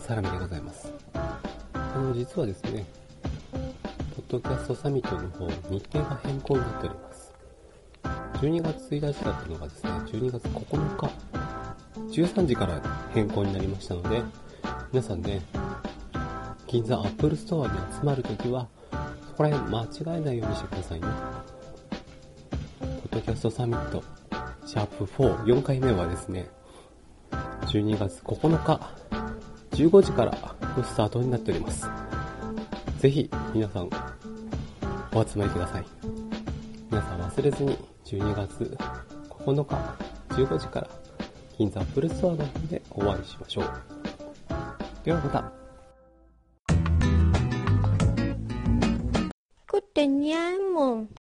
サラミでございます。実はですね、ポッドキャストサミットの方、日程が変更になっております。12月1日だったのがですね、12月9日、13時から変更になりましたので、皆さんね、銀座アップルストアに集まるときは、そこら辺間違えないようにしてくださいね。ポッドキャストサミット、シャープ4、4回目はですね、12月9日、15時からのスタートになっております。ぜひ、皆さん、お集まりください。皆さん忘れずに、12月9日、15時から、銀座アップルストアの方でお会いしましょう。ではまた。 Good day, Mom.